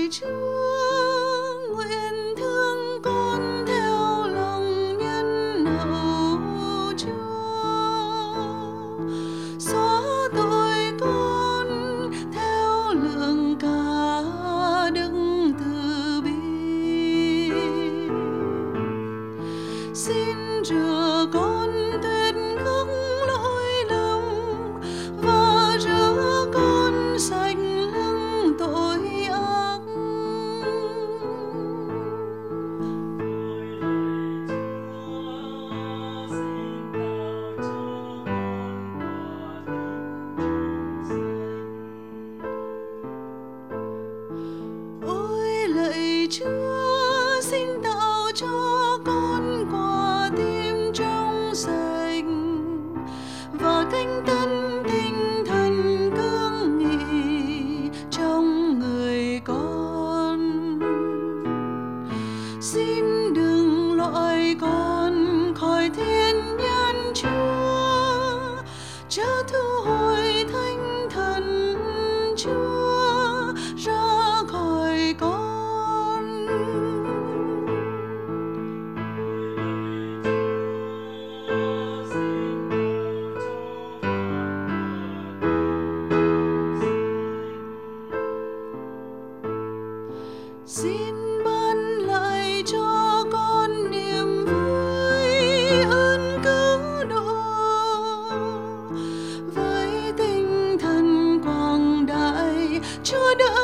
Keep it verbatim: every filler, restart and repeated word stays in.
Chúa, nguyện thương con theo lòng nhân hậu Chúa, xóa tội con theo lượng cả đức từ bi. Xin rửa con tuyệt khắc lỗi lầm và rửa con sạch lưng tội ác. Ôi lạy Chúa, xin tạo cho con quả tim trong sạch và canh tân tinh thần cương nghị trong người con. Xin đừng loại con khỏi thiên nhân Chúa, chớ thu hồi thánh thần Chúa ra khỏi con. Xin ban lại cho con niềm vui ơn cứu độ với tinh thần quảng đại. Chúa đỡ